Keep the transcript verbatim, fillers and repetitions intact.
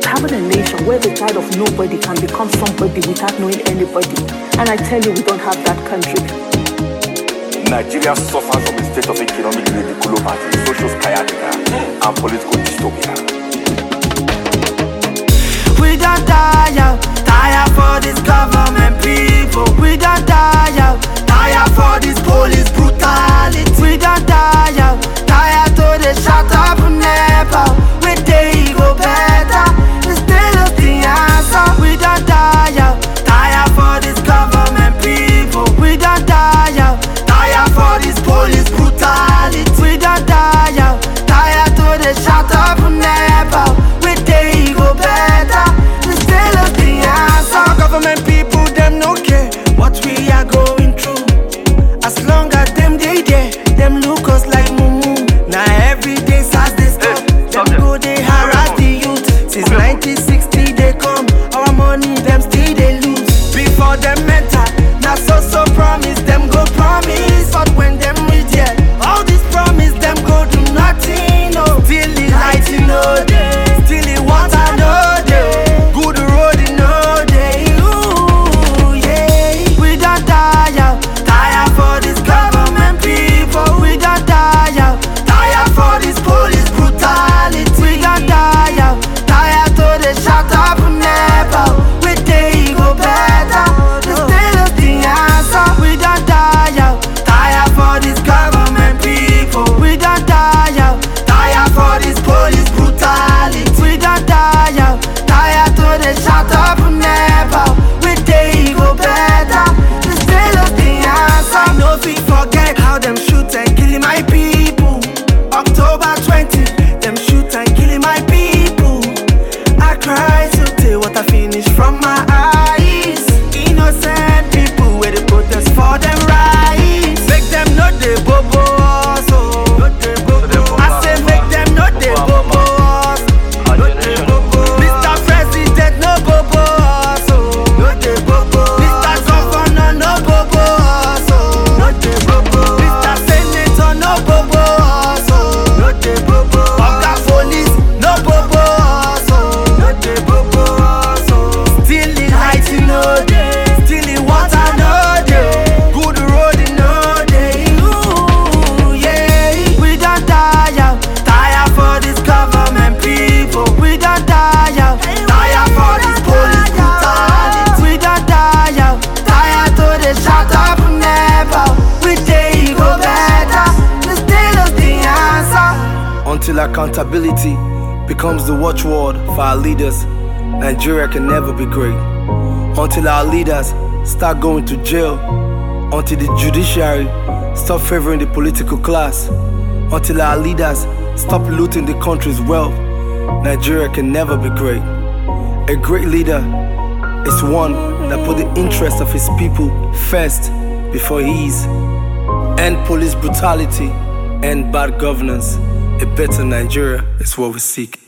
having a nation where the child of nobody can become somebody without knowing anybody. And I tell you, we don't have that country. Nigeria suffers from a state of economic ridiculopathy, social sciatica, and political dystopia. We don't die out, tire for this government people. We don't die out, tire for this police brutality. We don't die out, tire to the shut up never. We day go better, it's still us the answer. We don't die out, tire for this government people. We don't die out, tire for this police brutality. We don't die out, tire to the shut up never. We day go better, it's still us the answer. Government people, them no care what we are going through. As long as them they there, them look us like mumu. Now every day as they stop, hey, them them. Go they harass the youth. Since nineteen sixty they come, our money them still they lose. Before them enter, now so so promise them go promise. But when them reach here, all this promise them go do nothing. No, still it light in no day, still it water no day, good road in no day. Ooh yeah, we don't die out, tire for this government people. We don't die out, tire for this police brutality. We don't die out, tire to the shut up never. We day go better, it's still us the answer. We don't die out, tire for this government people. We don't die out, tire for this police brutality. We don't die out, tire to the shut up never. We day go better, it's still us the answer. No fit forget how them shoot and kill my people. October twentieth, them shoot and kill my people. I cry so till what I finish from my eyes. Innocent people where they protest for them rights. Make them know they bobo also. I say make them know they bobo also. Mister President no bobo also. Mister Governor no bobo also. Mister Senator no bobo also. Oga Police no bobo also. Still in light in no day, still in water no day, good road in no day. Ooh yeah, we don't die out, tire for this government people. We don't die out, tire for this police brutality. We don't die out, tire to the shut up never. We day go better, it's still us the answer. Until accountability becomes the watchword for our leaders, Nigeria can never be great. Until our leaders start going to jail, until the judiciary stop favoring the political class, until our leaders stop looting the country's wealth, Nigeria can never be great. A great leader is one that put the interest of his people first before his. End police brutality, end bad governance. A better Nigeria is what we seek.